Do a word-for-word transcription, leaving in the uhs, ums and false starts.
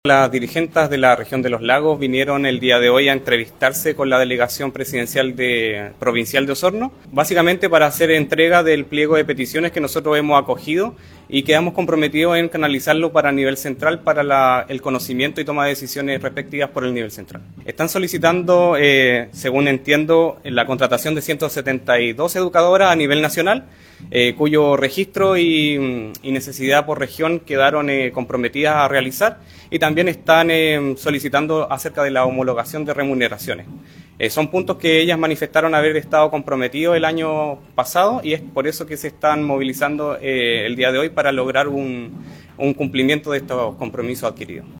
Las dirigentes de la región de los lagos vinieron el día de hoy a entrevistarse con la delegación presidencial de, provincial de Osorno, básicamente para hacer entrega del pliego de peticiones que nosotros hemos acogido y quedamos comprometidos en canalizarlo para nivel central para la, el conocimiento y toma de decisiones respectivas por el nivel central. Están solicitando, eh, según entiendo, la contratación de ciento setenta y dos educadoras a nivel nacional, eh, cuyo registro y, y necesidad por región quedaron eh, comprometidas a realizar, y también están eh, solicitando acerca de la homologación de remuneraciones. Eh, son puntos que ellas manifestaron haber estado comprometidos el año pasado y es por eso que se están movilizando eh, el día de hoy para lograr un, un cumplimiento de estos compromisos adquiridos.